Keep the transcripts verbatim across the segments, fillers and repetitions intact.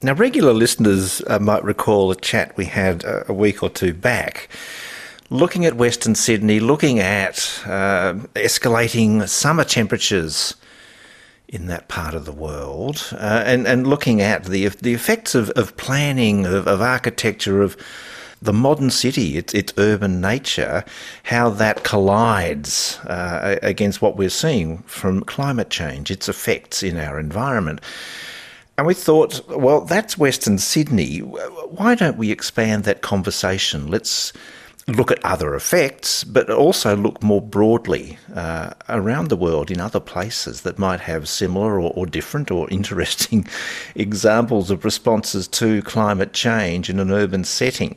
Now, regular listeners uh, might recall a chat we had uh, a week or two back, looking at Western Sydney, looking at uh, escalating summer temperatures in that part of the world, uh, and, and looking at the the effects of, of planning, of, of architecture, of the modern city, its, its urban nature, how that collides uh, against what we're seeing from climate change, its effects in our environment. And we thought, well, that's Western Sydney. Why don't we expand that conversation? Let's look at other effects, but also look more broadly uh, around the world in other places that might have similar or, or different or interesting examples of responses to climate change in an urban setting.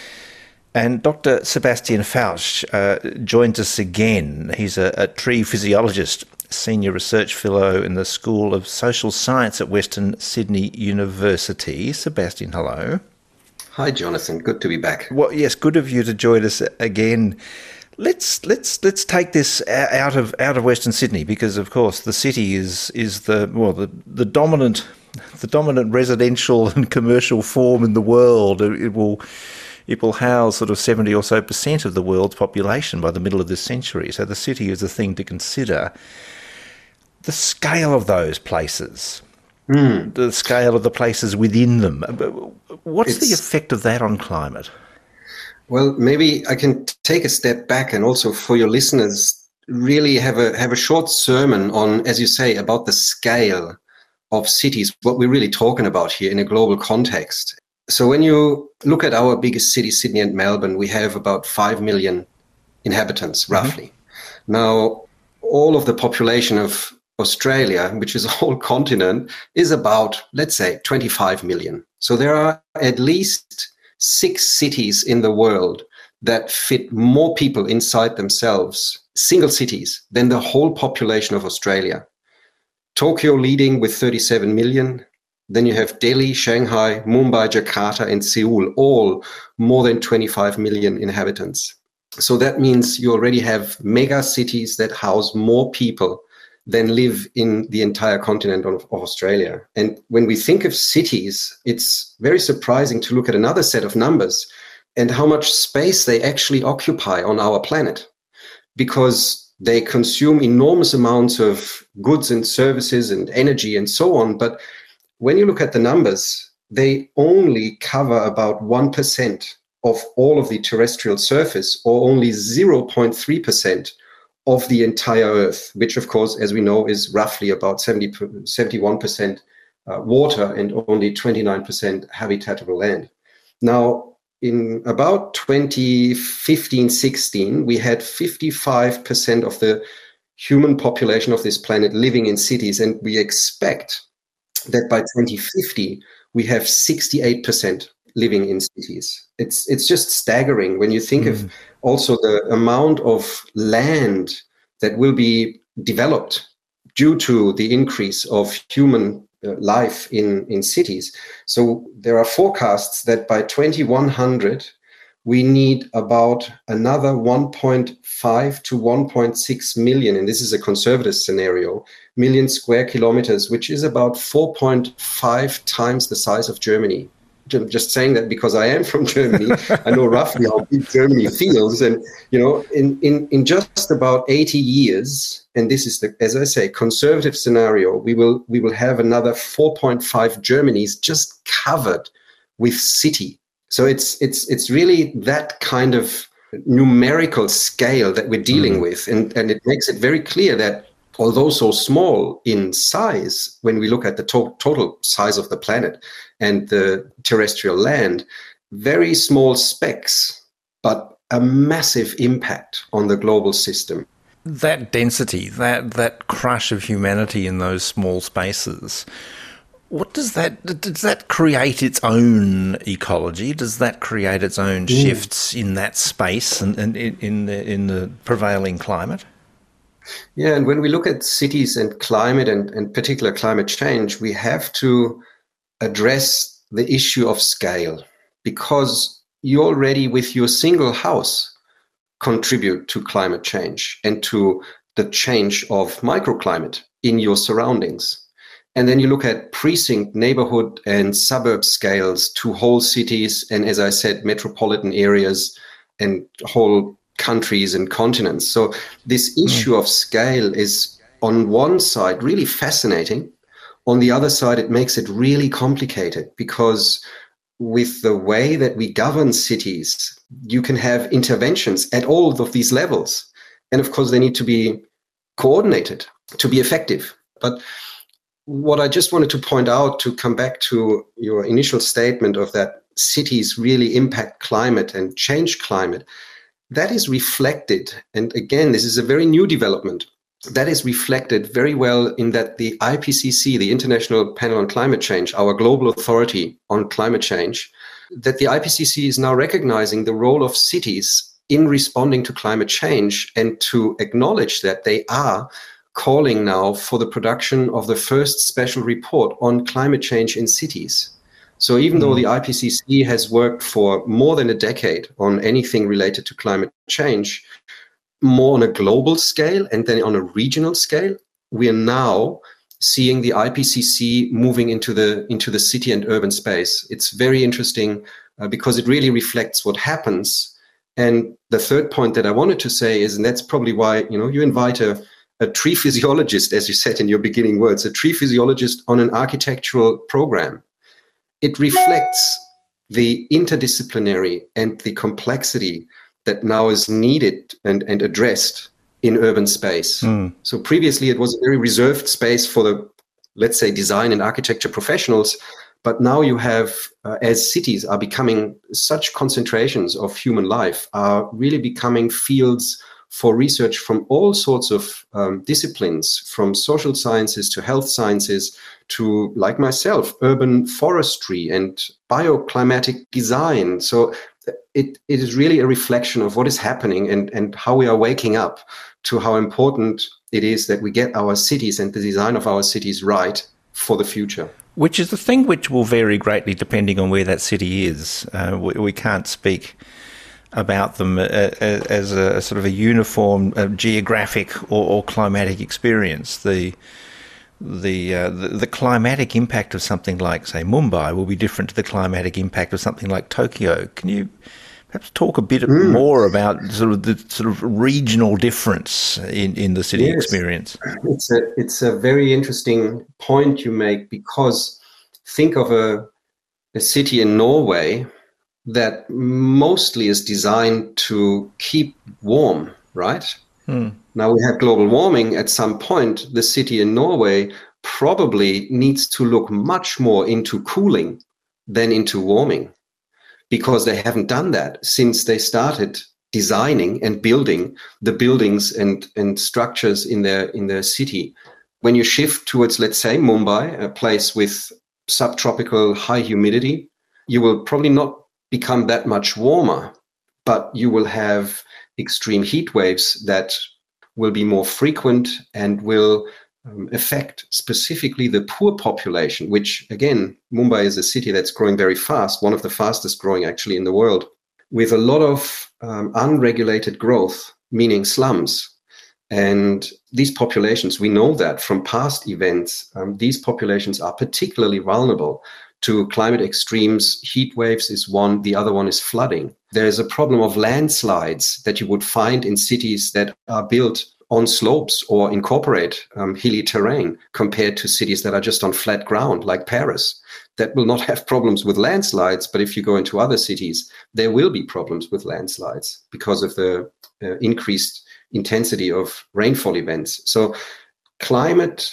And Doctor Sebastian Fausch uh, joins us again. He's a, a tree physiologist, Senior Research Fellow in the School of Social Science at Western Sydney University. Sebastian, hello. Hi, Jonathan. Good to be back. Well, yes, good of you to join us again. Let's let's let's take this out of out of Western Sydney, because of course the city is is the well the, the dominant the dominant residential and commercial form in the world. It will it will house sort of seventy or so percent of the world's population by the middle of this century. So the city is a thing to consider. The scale of those places, mm. the scale of the places within them. What's it's, the effect of that on climate? Well, maybe I can take a step back and also for your listeners really have a have a short sermon on, as you say, about the scale of cities, what we're really talking about here in a global context. So when you look at our biggest cities, Sydney and Melbourne, we have about five million inhabitants, roughly. Mm-hmm. Now, all of the population of Australia, which is a whole continent, is about, let's say, twenty-five million. So there are at least six cities in the world that fit more people inside themselves, single cities, than the whole population of Australia. Tokyo leading with thirty-seven million. Then you have Delhi, Shanghai, Mumbai, Jakarta, and Seoul, all more than twenty-five million inhabitants. So that means you already have mega cities that house more people than live in the entire continent of, of Australia. And when we think of cities, it's very surprising to look at another set of numbers and how much space they actually occupy on our planet, because they consume enormous amounts of goods and services and energy and so on. But when you look at the numbers, they only cover about one percent of all of the terrestrial surface, or only zero point three percent of the entire Earth, which, of course, as we know, is roughly about seventy, seventy-one percent uh, water and only twenty-nine percent habitable land. Now, in about twenty fifteen sixteen, we had fifty-five percent of the human population of this planet living in cities, and we expect that by twenty fifty, we have sixty-eight percent living in cities. It's it's just staggering when you think mm. of also the amount of land that will be developed due to the increase of human uh, life in, in cities. So there are forecasts that by twenty-one hundred, we need about another one point five to one point six million, and this is a conservative scenario, million square kilometers, which is about four point five times the size of Germany. I'm just saying that because I am from Germany. I know roughly how big Germany feels. And, you know, in, in, in just about eighty years, and this is, the, as I say, conservative scenario, we will we will have another four point five Germanys just covered with city. So it's it's it's really that kind of numerical scale that we're dealing mm. with. And, and it makes it very clear that although so small in size, when we look at the to- total size of the planet and the terrestrial land, very small specks, but a massive impact on the global system. That density, that that crush of humanity in those small spaces, what does that, does that create its own ecology? Does that create its own mm. shifts in that space and, and in, in, the, in the prevailing climate? Yeah, and when we look at cities and climate and, and particular climate change, we have to address the issue of scale, because you already, with your single house, contribute to climate change and to the change of microclimate in your surroundings. And then you look at precinct, neighborhood, and suburb scales to whole cities, and as I said, metropolitan areas and whole countries and continents. So this issue mm. of scale is on one side really fascinating. On the other side, it makes it really complicated, because with the way that we govern cities, you can have interventions at all of these levels. And of course, they need to be coordinated to be effective. But what I just wanted to point out, to come back to your initial statement of that cities really impact climate and change climate, that is reflected. And again, this is a very new development. That is reflected very well in that the I P C C, the International Panel on Climate Change, our global authority on climate change, that the I P C C is now recognizing the role of cities in responding to climate change, and to acknowledge that they are calling now for the production of the first special report on climate change in cities. So even mm. though the I P C C has worked for more than a decade on anything related to climate change, more on a global scale and then on a regional scale, we are now seeing the I P C C moving into the into the city and urban space. It's very interesting uh, because it really reflects what happens. And the third point that I wanted to say is, and that's probably why, you know, you invite a, a tree physiologist, as you said in your beginning words, a tree physiologist on an architectural program. It reflects the interdisciplinary and the complexity that now is needed and, and addressed in urban space. Mm. So previously it was a very reserved space for the, let's say, design and architecture professionals. But now you have, uh, as cities are becoming such concentrations of human life, are really becoming fields for research from all sorts of um, disciplines, from social sciences to health sciences to, like myself, urban forestry and bioclimatic design. So it, it is really a reflection of what is happening and, and how we are waking up to how important it is that we get our cities and the design of our cities right for the future. Which is the thing which will vary greatly depending on where that city is. Uh, we, we can't speak about them as a sort of a uniform uh, geographic or, or climatic experience. The the, uh, the the climatic impact of something like, say, Mumbai will be different to the climatic impact of something like Tokyo. Can you perhaps talk a bit mm. more about sort of the sort of regional difference in, in the city yes. experience? It's a it's a very interesting point you make, because think of a a city in Norway that mostly is designed to keep warm, right? Hmm. Now we have global warming. At some point, the city in Norway probably needs to look much more into cooling than into warming, because they haven't done that since they started designing and building the buildings and, and structures in their in their city. When you shift towards, let's say, Mumbai, a place with subtropical high humidity, you will probably not become that much warmer, but you will have extreme heat waves that will be more frequent and will um, affect specifically the poor population, which, again, Mumbai is a city that's growing very fast, one of the fastest growing actually in the world, with a lot of um, unregulated growth, meaning slums. And these populations, we know that from past events, um, these populations are particularly vulnerable to climate extremes. Heat waves is one, the other one is flooding. There's a problem of landslides that you would find in cities that are built on slopes or incorporate um, hilly terrain, compared to cities that are just on flat ground like Paris. That will not have problems with landslides, but if you go into other cities, there will be problems with landslides because of the uh, increased intensity of rainfall events. So climate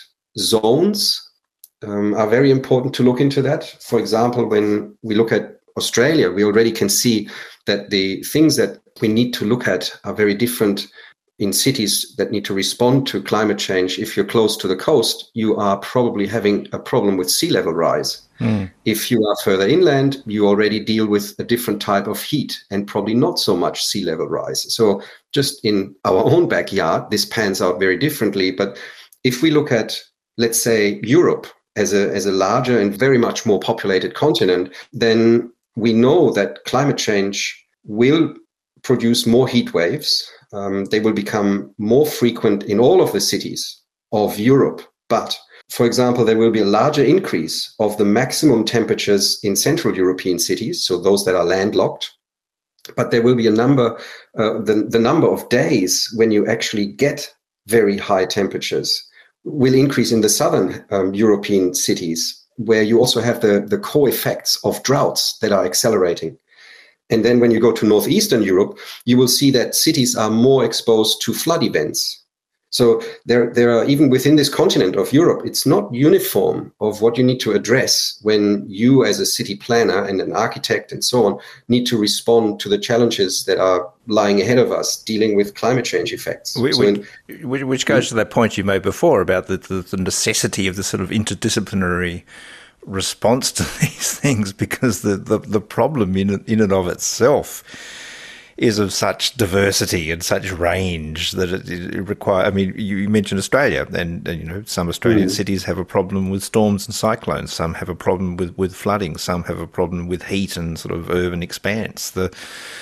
zones Um, are very important to look into that. For example, when we look at Australia, we already can see that the things that we need to look at are very different in cities that need to respond to climate change. If you're close to the coast, you are probably having a problem with sea level rise. Mm. If you are further inland, you already deal with a different type of heat and probably not so much sea level rise. So just in our own backyard, this pans out very differently. But if we look at, let's say, Europe, as a as a larger and very much more populated continent, then we know that climate change will produce more heat waves. Um, they will become more frequent in all of the cities of Europe. But for example, there will be a larger increase of the maximum temperatures in Central European cities, so those that are landlocked. But there will be a number, uh, the, the number of days when you actually get very high temperatures will increase in the southern um, European cities, where you also have the, the co-effects of droughts that are accelerating. And then when you go to northeastern Europe, you will see that cities are more exposed to flood events. So there, there are, even within this continent of Europe, it's not uniform of what you need to address when you as a city planner and an architect and so on need to respond to the challenges that are lying ahead of us dealing with climate change effects. Which, so in, which goes to that point you made before about the, the, the necessity of the sort of interdisciplinary response to these things, because the, the, the problem in, in and of itself is of such diversity and such range that it, it requires. I mean, you mentioned Australia, and, and you know, some Australian mm. cities have a problem with storms and cyclones. Some have a problem with, with flooding. Some have a problem with heat and sort of urban expanse. The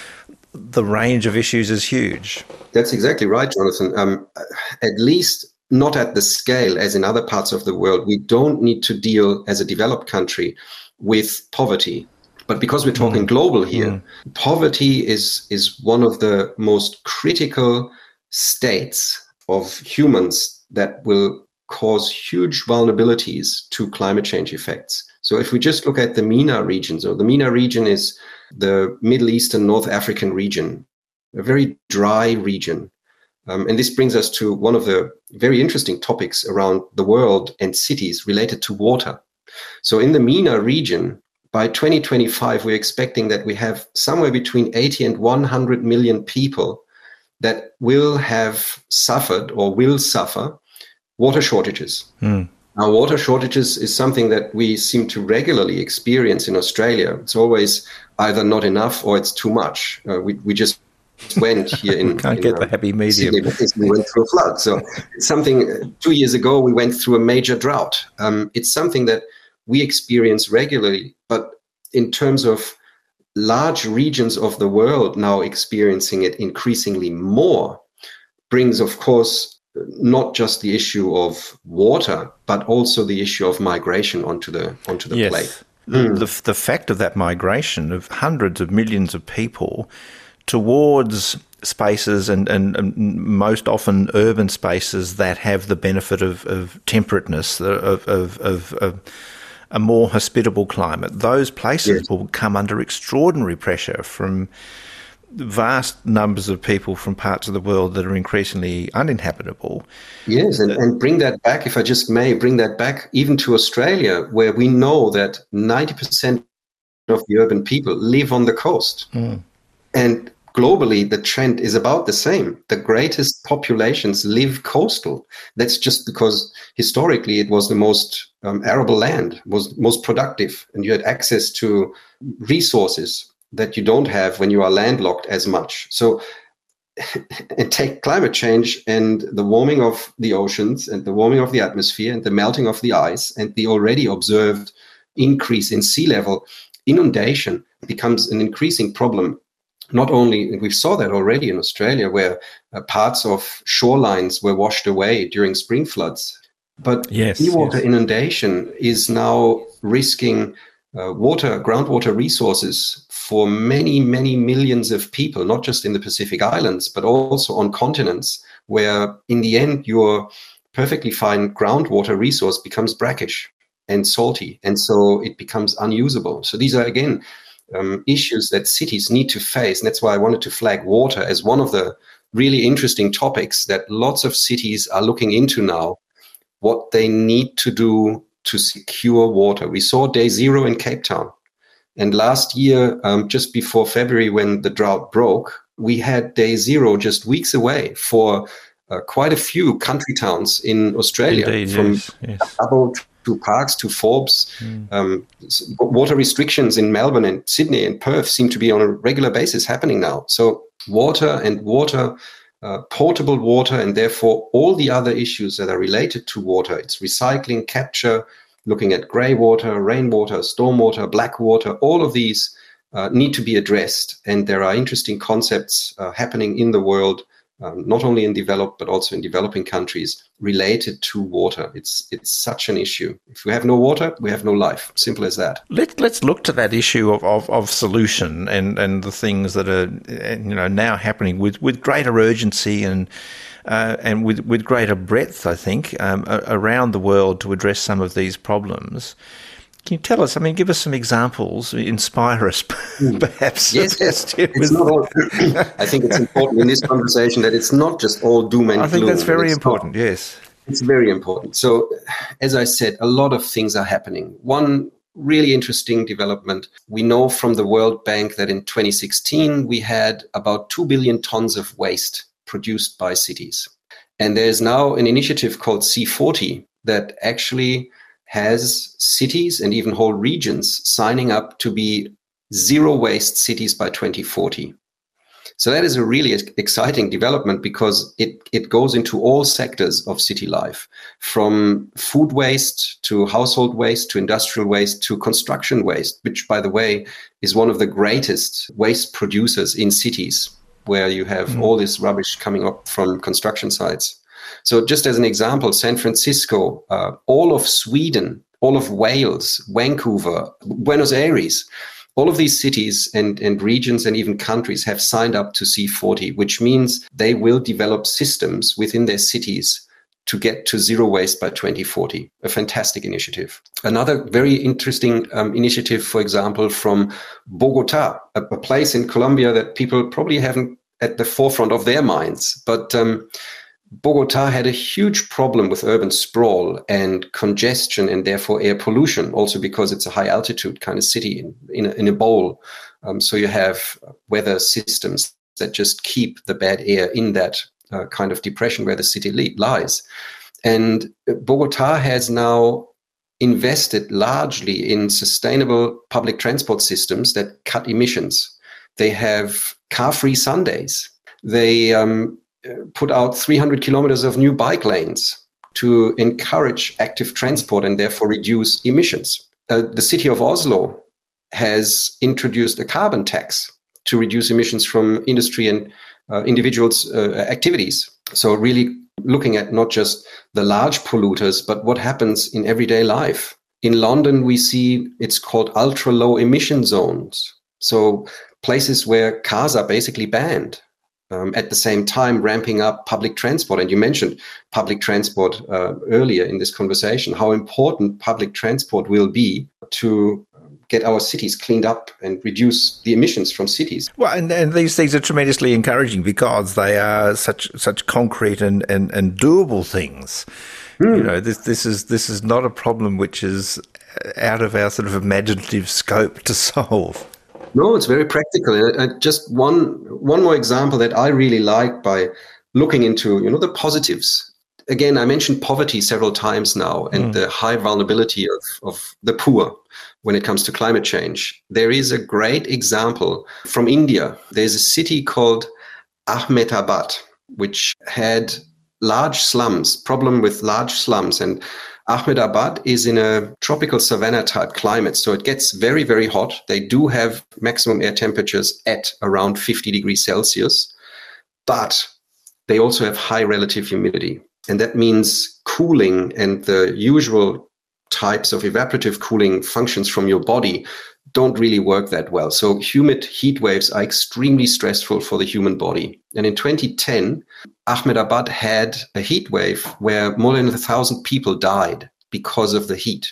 the range of issues is huge. That's exactly right, Jonathan. Um, at least not at the scale as in other parts of the world. We don't need to deal as a developed country with poverty. But because we're talking mm. global here, mm. poverty is, is one of the most critical states of humans that will cause huge vulnerabilities to climate change effects. So if we just look at the MENA region, so the MENA region is the Middle Eastern North African region, a very dry region. Um, and this brings us to one of the very interesting topics around the world and cities related to water. So in the MENA region, by twenty twenty-five, we're expecting that we have somewhere between eighty and one hundred million people that will have suffered or will suffer water shortages. Mm. Now, water shortages is something that we seem to regularly experience in Australia. It's always either not enough or it's too much. Uh, we, we just went here in... Can't in, get uh, the happy medium. Sydney, we went through a flood. So it's something, uh, two years ago, we went through a major drought. Um, it's something that we experience regularly, but in terms of large regions of the world now experiencing it increasingly more, brings, of course, not just the issue of water, but also the issue of migration onto the onto the yes. plate. Mm. The, the fact of that migration of hundreds of millions of people towards spaces and, and, and most often urban spaces that have the benefit of, of temperateness, of, of, of, of a more hospitable climate, those places yes. will come under extraordinary pressure from vast numbers of people from parts of the world that are increasingly uninhabitable. Yes, and, and bring that back, if I just may, bring that back even to Australia, where we know that ninety percent of the urban people live on the coast. Mm. And globally, the trend is about the same. The greatest populations live coastal. That's just because historically it was the most um, arable land, was most productive, and you had access to resources that you don't have when you are landlocked as much. So and take climate change and the warming of the oceans and the warming of the atmosphere and the melting of the ice and the already observed increase in sea level, inundation becomes an increasing problem. Not only, and we saw that already in Australia, where uh, parts of shorelines were washed away during spring floods, but yes, seawater yes. inundation is now risking uh, water, groundwater resources for many, many millions of people, not just in the Pacific Islands, but also on continents where in the end your perfectly fine groundwater resource becomes brackish and salty, and so it becomes unusable. So these are, again, Um, issues that cities need to face. And that's why I wanted to flag water as one of the really interesting topics that lots of cities are looking into now, what they need to do to secure water. We saw day zero in Cape Town. And last year, um, just before February, when the drought broke, we had day zero just weeks away for uh, quite a few country towns in Australia. Indeed, from yes, yes. Dubbo to Parkes to Forbes. Mm. Um, water restrictions in Melbourne and Sydney and Perth seem to be on a regular basis happening now. So water and water, uh, potable water, and therefore all the other issues that are related to water, it's recycling, capture, looking at grey water, rainwater, stormwater, black water, all of these uh, need to be addressed. And there are interesting concepts uh, happening in the world um, not only in developed but also in developing countries, related to water. It's it's such an issue. If we have no water, we have no life. Simple as that. Let, let's look to that issue of, of, of solution and, and the things that are you know now happening with, with greater urgency and uh, and with, with greater breadth, I think, um, around the world to address some of these problems. Can you tell us, I mean, give us some examples, inspire us, perhaps? Yes, yes. It's not all, I think it's important in this conversation that it's not just all doom and gloom. I think that's very it's important, not, yes. It's very important. So, as I said, a lot of things are happening. One really interesting development, we know from the World Bank that in twenty sixteen, we had about two billion tons of waste produced by cities. And there's now an initiative called C forty that actually has cities and even whole regions signing up to be zero waste cities by twenty forty. So that is a really exciting development because it, it goes into all sectors of city life, from food waste to household waste to industrial waste to construction waste, which, by the way, is one of the greatest waste producers in cities, where you have mm. all this rubbish coming up from construction sites. So just as an example, San Francisco, uh, all of Sweden, all of Wales, Vancouver, Buenos Aires, all of these cities and, and regions and even countries have signed up to C forty, which means they will develop systems within their cities to get to zero waste by twenty forty. A fantastic initiative. Another very interesting um, initiative, for example, from Bogota, a, a place in Colombia that people probably haven't at the forefront of their minds, but um, Bogota had a huge problem with urban sprawl and congestion and therefore air pollution, also because it's a high altitude kind of city in, in, a, in a bowl. Um, so you have weather systems that just keep the bad air in that uh, kind of depression where the city li- lies. And Bogota has now invested largely in sustainable public transport systems that cut emissions. They have car-free Sundays. They um, put out three hundred kilometers of new bike lanes to encourage active transport and therefore reduce emissions. Uh, the city of Oslo has introduced a carbon tax to reduce emissions from industry and uh, individuals' uh, activities. So really looking at not just the large polluters, but what happens in everyday life. In London, we see it's called ultra-low emission zones. So places where cars are basically banned. Um, at the same time, ramping up public transport. And you mentioned public transport uh, earlier in this conversation, how important public transport will be to get our cities cleaned up and reduce the emissions from cities. Well, and, and these things are tremendously encouraging because they are such such concrete and, and, and doable things. Mm. You know, this this is this is not a problem which is out of our sort of imaginative scope to solve. No, it's very practical. Uh, just one one more example that I really like by looking into, you know, the positives. Again, I mentioned poverty several times now and mm. the high vulnerability of, of the poor when it comes to climate change. There is a great example from India. There's a city called Ahmedabad, which had large slums, problem with large slums. And Ahmedabad is in a tropical savanna type climate, so it gets very, very hot. They do have maximum air temperatures at around fifty degrees Celsius, but they also have high relative humidity. And that means cooling and the usual types of evaporative cooling functions from your body don't really work that well. So humid heat waves are extremely stressful for the human body. And in twenty ten, Ahmedabad had a heat wave where more than a thousand people died because of the heat.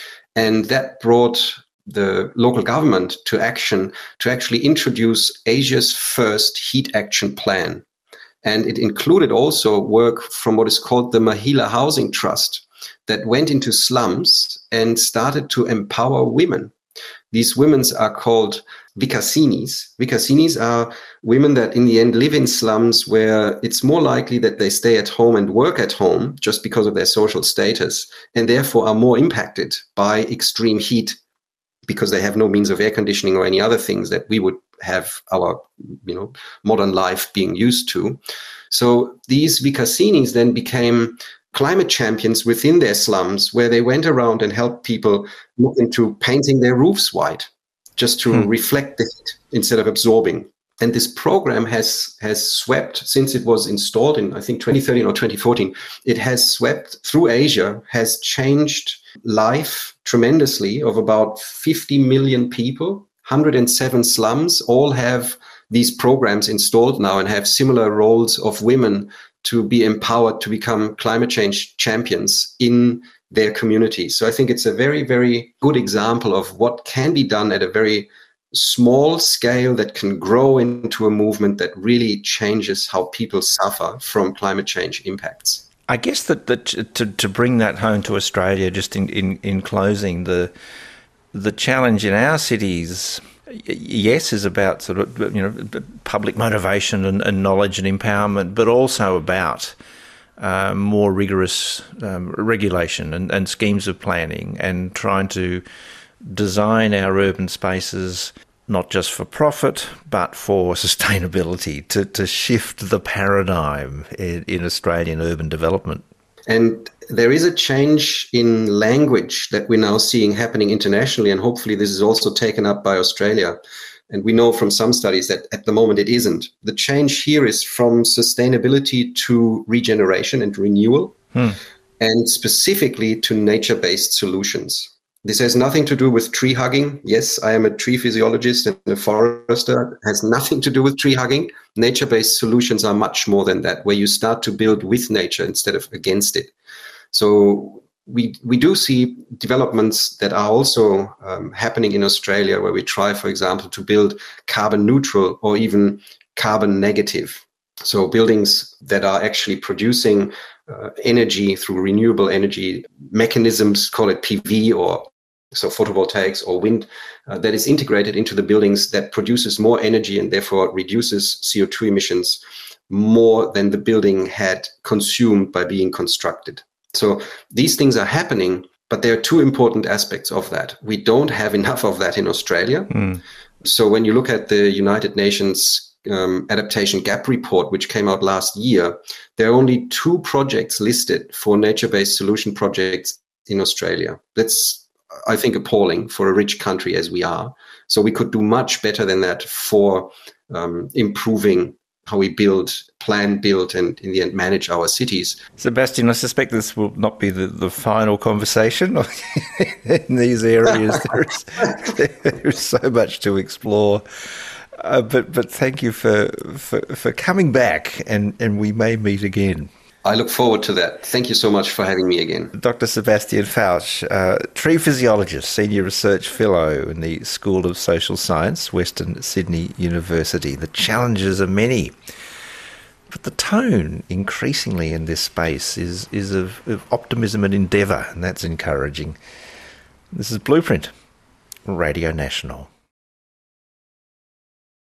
And that brought the local government to action to actually introduce Asia's first heat action plan. And it included also work from what is called the Mahila Housing Trust that went into slums and started to empower women. These women are called Vikasinis. Vikasinis are women that in the end live in slums where it's more likely that they stay at home and work at home just because of their social status, and therefore are more impacted by extreme heat because they have no means of air conditioning or any other things that we would have our, you know, modern life being used to. So these Vikasinis then became climate champions within their slums, where they went around and helped people look into painting their roofs white just to hmm. reflect the heat instead of absorbing. And this program has has swept, since it was installed in, I think, twenty thirteen or twenty fourteen, it has swept through Asia, has changed life tremendously of about fifty million people. one hundred seven slums all have these programs installed now and have similar roles of women to be empowered to become climate change champions in their community. So I think it's a very, very good example of what can be done at a very small scale that can grow into a movement that really changes how people suffer from climate change impacts. I guess that, that to, to bring that home to Australia, just in, in, in closing, the the challenge in our cities, yes, is about sort of, you know, public motivation and, and knowledge and empowerment, but also about uh, more rigorous um, regulation and, and schemes of planning, and trying to design our urban spaces not just for profit, but for sustainability, to, to shift the paradigm in, in Australian urban development. And there is a change in language that we're now seeing happening internationally, and hopefully this is also taken up by Australia. And we know from some studies that at the moment it isn't. The change here is from sustainability to regeneration and renewal, hmm. and specifically to nature-based solutions. This has nothing to do with tree hugging. Yes, I am a tree physiologist and a forester. It has nothing to do with tree hugging. Nature-based solutions are much more than that, where you start to build with nature instead of against it. So we we do see developments that are also um, happening in Australia, where we try, for example, to build carbon neutral or even carbon negative. So buildings that are actually producing uh, energy through renewable energy mechanisms, call it P V or so photovoltaics or wind, uh, that is integrated into the buildings, that produces more energy and therefore reduces C O two emissions more than the building had consumed by being constructed. So these things are happening, but there are two important aspects of that. We don't have enough of that in Australia. Mm. So when you look at the United Nations um, Adaptation Gap Report, which came out last year, there are only two projects listed for nature-based solution projects in Australia. That's, I think, appalling for a rich country as we are. So we could do much better than that for um, improving how we build, plan, build, and in the end manage our cities. Sebastian, I suspect this will not be the, the final conversation in these areas. there, is, there is so much to explore. Uh, but but thank you for, for, for coming back, and, and we may meet again. I look forward to that. Thank you so much for having me again. Doctor Sebastian Fausch, uh, tree physiologist, Senior Research Fellow in the School of Social Science, Western Sydney University. The challenges are many, but the tone increasingly in this space is, is of, of optimism and endeavour, and that's encouraging. This is Blueprint, Radio National.